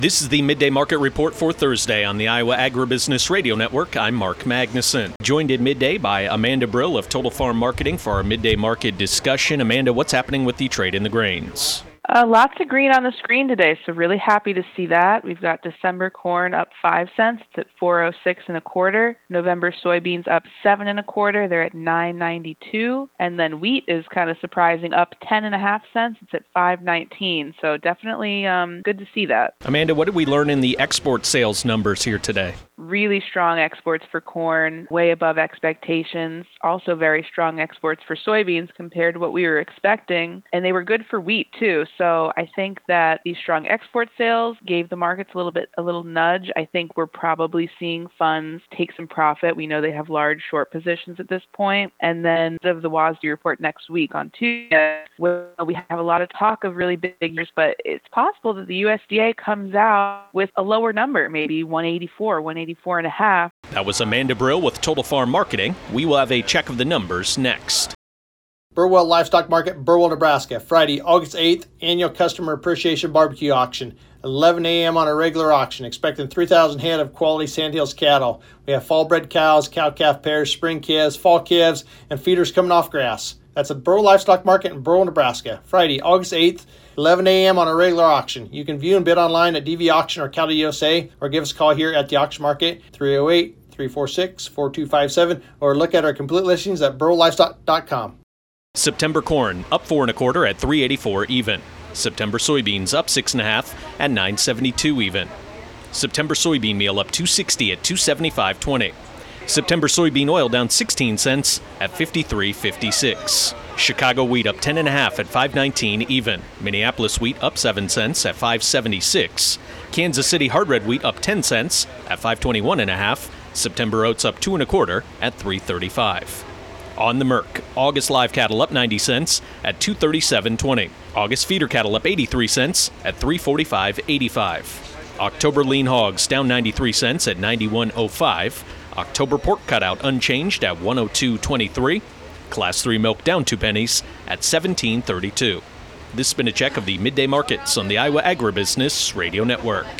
This is the Midday Market Report for Thursday on the Iowa Agribusiness Radio Network. I'm Mark Magnuson. Joined at midday by Amanda Brill of Total Farm Marketing for our midday market discussion. Amanda, what's happening with the trade in the grains? Lots of green on the screen today, so really happy to see that. We've got December corn up 5 cents. It's at 406 and a quarter. November soybeans up 7 and a quarter. They're at 992. And then wheat is kind of surprising, up 10 and a half cents. It's at 519. So definitely good to see that. Amanda, what did we learn in the export sales numbers here today? Really strong exports for corn, way above expectations. Also very strong exports for soybeans compared to what we were expecting. And they were good for wheat too. So I think that these strong export sales gave the markets a little nudge. I think we're probably seeing funds take some profit. We know they have large short positions at this point. And then of the WASDE report next week on Tuesday, we have a lot of talk of really big figures, but it's possible that the USDA comes out with a lower number, maybe 184 and a half. That was Amanda Brill with Total Farm Marketing. We will have a check of the numbers next. Burwell Livestock Market, Burwell, Nebraska, Friday, August 8th, Annual Customer Appreciation Barbecue Auction, 11 a.m. on a regular auction, expecting 3,000 head of quality Sandhills cattle. We have fall-bred cows, cow-calf pairs, spring calves, fall calves, and feeders coming off grass. That's at Burwell Livestock Market in Burwell, Nebraska, Friday, August 8th, 11 a.m. on a regular auction. You can view and bid online at DV Auction or Cattle USA, or give us a call here at the auction market, 308-346-4257, or look at our complete listings at burwelllivestock.com. September corn up 4 and a quarter at 384 even. September soybeans up 6 and a half at 972 even. September soybean meal up 260 at 275.20. September soybean oil down 16 cents at 53.56. Chicago wheat up 10 and a half at 519 even. Minneapolis wheat up 7 cents at 576. Kansas City hard red wheat up 10 cents at 521 and a half. September oats up 2 and a quarter at 335. On the Merc, August live cattle up 90 cents at 237.20. August feeder cattle up 83 cents at 345.85. October lean hogs down 93 cents at 91.05. October pork cutout unchanged at 102.23. Class 3 milk down 2 pennies at 17.32. This has been a check of the midday markets on the Iowa Agribusiness Radio Network.